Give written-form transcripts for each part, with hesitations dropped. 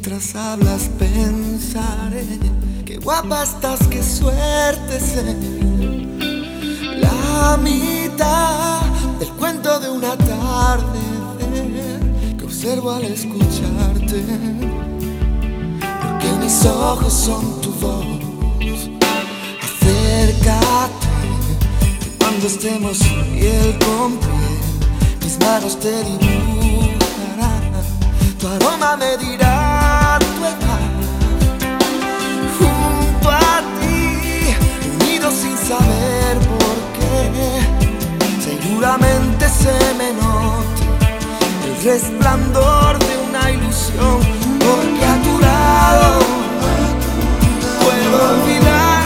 Mientras hablas pensaré, qué guapa estás, qué suerte ser la mitad del cuento de una tarde que observo al escucharte, porque mis ojos son tu voz. Acércate, que cuando estemos piel con piel, mis manos te dibujarán, tu aroma me dirá tu edad. Junto a ti, unidos sin saber por qué, seguramente se me note el resplandor de una ilusión, porque a tu lado puedo olvidar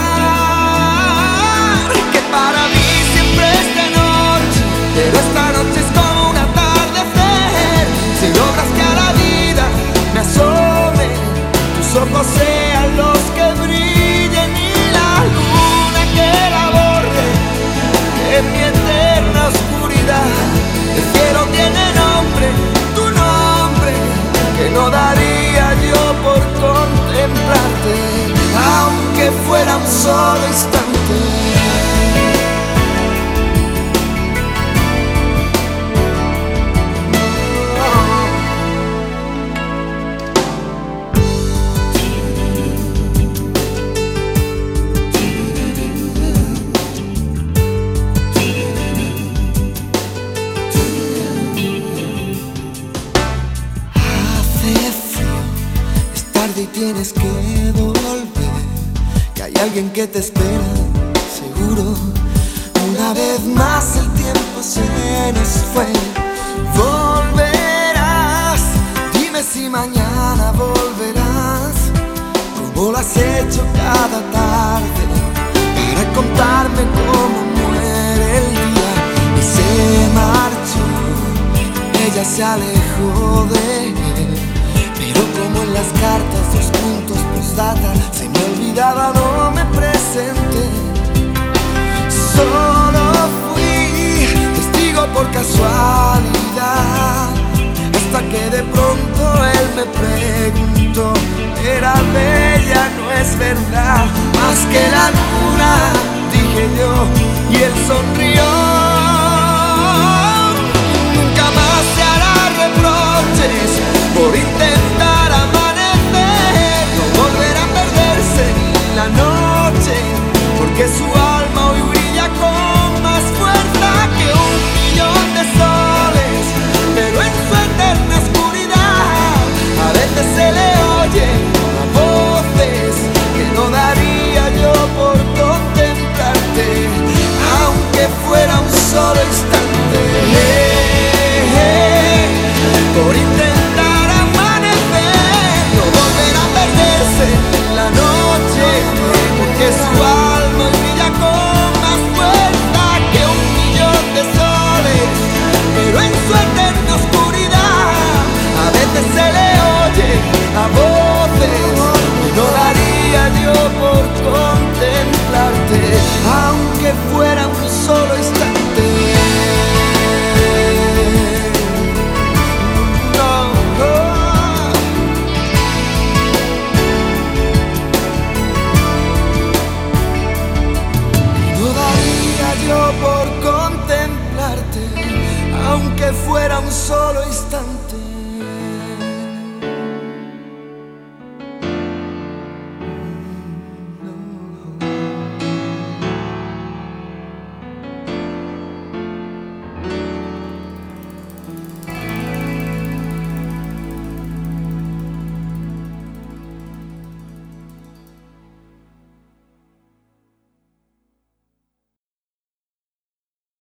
que para mí siempre es de noche, pero esta noche es como un atardecer. Si logras que a la vida me asome, tus ojos sean los que brillen y la luna que la borre en mi eterna oscuridad. El cielo tiene nombre, tu nombre, que no daría yo por contemplarte, aunque fuera un solo instante. Y tienes que volver, que hay alguien que te espera, seguro. Una vez más el tiempo se nos fue. Volverás, dime si mañana volverás, como lo has hecho cada tarde, para contarme cómo muere el día. Y se marchó, ella se alejó de él, pero como en las cartas, 2 puntos postdata, se me olvidaba, no me presenté. Solo fui testigo por casualidad, hasta que de pronto él me preguntó: era bella, no es verdad, más que la luna, dije yo, y él sonrió. Nunca más se hará reproches por intentar amanecer, no volverá a perderse ni la noche, porque su